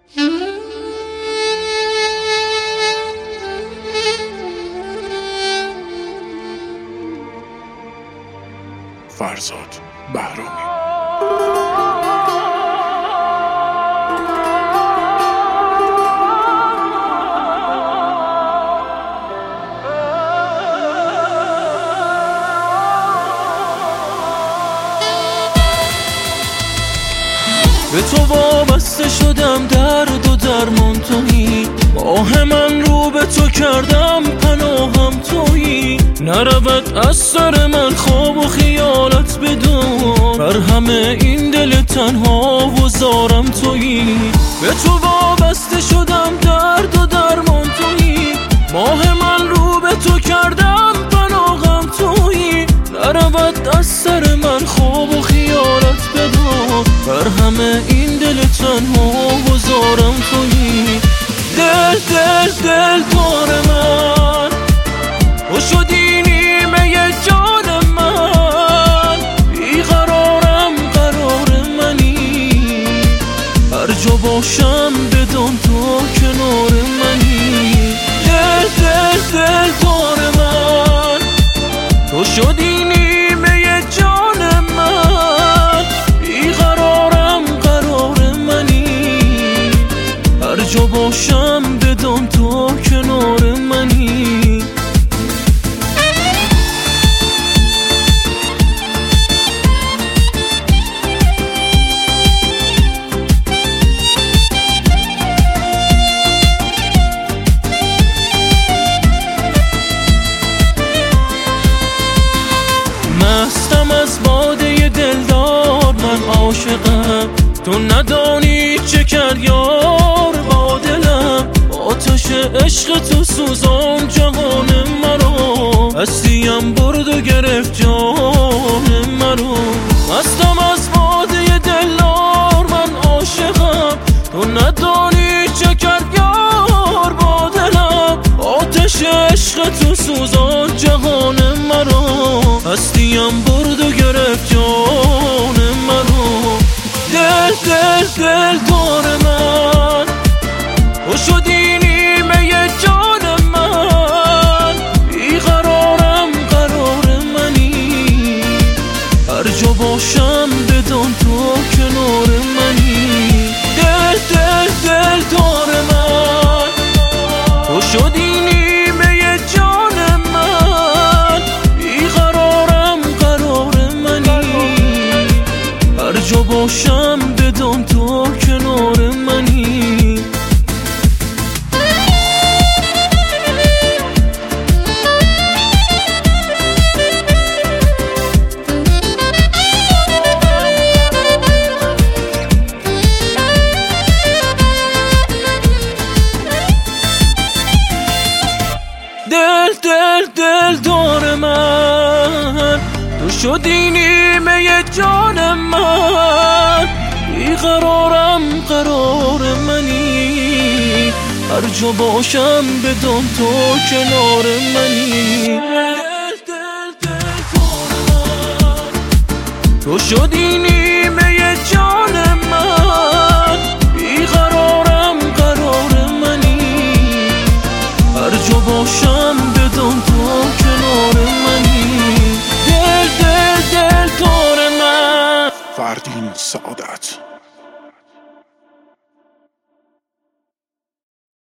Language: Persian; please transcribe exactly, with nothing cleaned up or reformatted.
فرزاد بهرامی. به تو وابسته شدم، درد و درمان تویی، ماه من رو به تو کردم، پناهم تویی. نرود از سر من خواب و خیالت بدون، بر همه این دل تنها و زارم تویی. به تو وابسته شدم، درد و درمان تویی، ماه من رو به تو کردم، پناهم تویی. نرود از سر من خواب و خیالت بدون، بر همه این دل تنها و زارم تویی. دل دل دل دار من، تو شدی نیمه جان من، بیقرارم قرار منی، هر جا باشم بدان تو کنار منی. دل دل دل دار من، تو شدی نیمه جان من، بیقرارم قرار منی، هر جا باشم بدان تو کنار منی. مستم از باده دلدار، من عاشقم، تو ندانی چه کرد یار با دلم. آتش عشق تو سوزان جهان مرا، هستیم برد و گرفت جان مرا. مستم از باده دلدار، من عاشقم، تو ندانی چه کرد یار با دلم. آتش عشق تو سوزان جهان مرا، هستیم برد و گرفت جان مرا. دل دل دل دار من، تو شدی نیمه جان من، بیقرارم قرار منی، هر جا باشم بدان تو کنار منی. دل دل دل دار من، تو شدی نیمه جان من، بیقرارم قرار منی، هر جا باشم بدان تو کنار منی. دل دل دل دار من، تو شدی نیمه جان من، بیقرارم قرار منی، هر جا باشم بدان تو کنار منی. دل دل دل دار من، تو شدی نیمه